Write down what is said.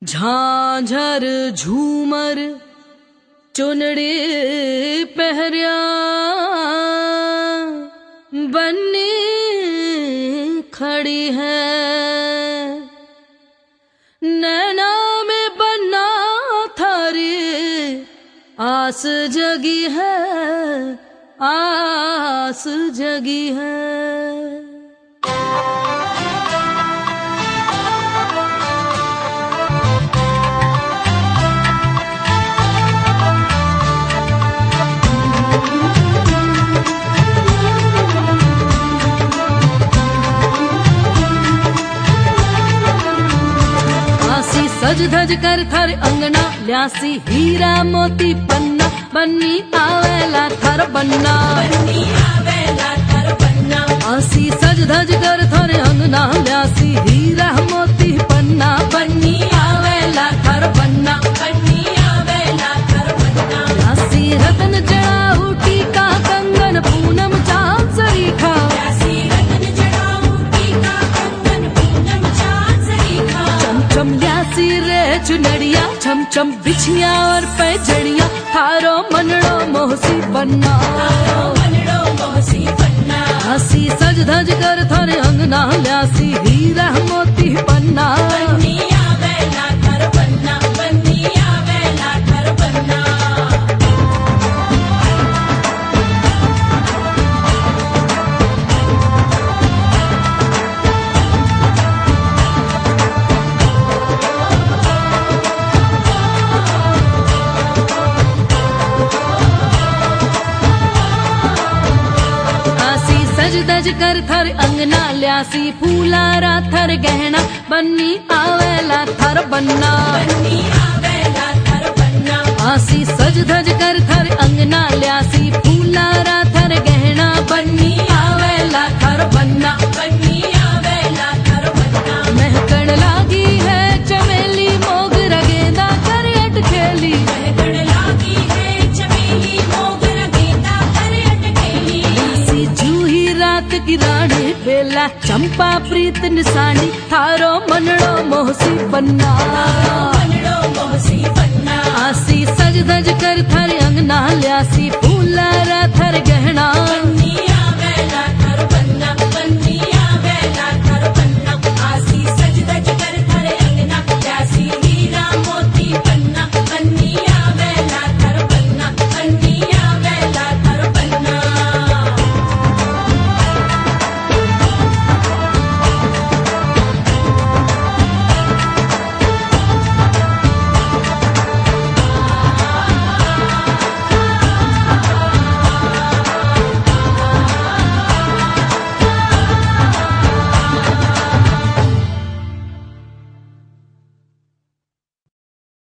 झांझर झूमर चुनड़ी पहरिया बन्नी खड़ी है, नैना में बन्ना थारी आस जगी है, आस जगी है। सज धज कर थर अंगना ल्यासी हीरा मोती पन्ना, बन्नी आवेला थर बन्ना, बन्नी आवेला थर बन्ना। आसी सज धज कर थर अंगना ल्यासी हीरा मोती पन्ना, बन्नी आवेला थर बन्ना, बन्नी आवेला थर बन्ना। ल्यासी रतन जड़ाऊ टीका कंगन पूनम चांद सरीखा, ल्यासी रतन जड़ाऊ टीका कंगन पूनम चांद सरीखा। चम चम ल्यासी रे चुनड़िया, छम छम बिछिया और पैजड़िया, थारो मनड़ो मोहसी बन्ना, थारो मनड़ो मोहसी बन्ना। हसी सज धज कर थारे अंगना ल्यासी हीरा मोती पन्ना, बन्नी आवेला थर बन्ना, बन्नी आवेला थर बन्ना। सज कर थर अंगना ल्यासी फूलारा थर गहना, बन्नी आवेला थर बन्ना, बन्नी आवेला थर बन्ना। आसी सज धज कर थर अंगना ल्यासी फूलारा थर गहना, बन्नी आवेला थर बन्ना, बन्नी आवेला थर बन्ना। महकण लागी है चमेली मोगरा गेंदा कर अटखेली, महकण लागी है चमेली मोगरा गेंदा कर अटखेली। ल्यासी जूही रात की रानी बेला चंपा प्रीत निशानी, थारो मनड़ो मोहसी बन्ना, थारो मनड़ो मोहसी बन्ना। आसी सज धज कर थारे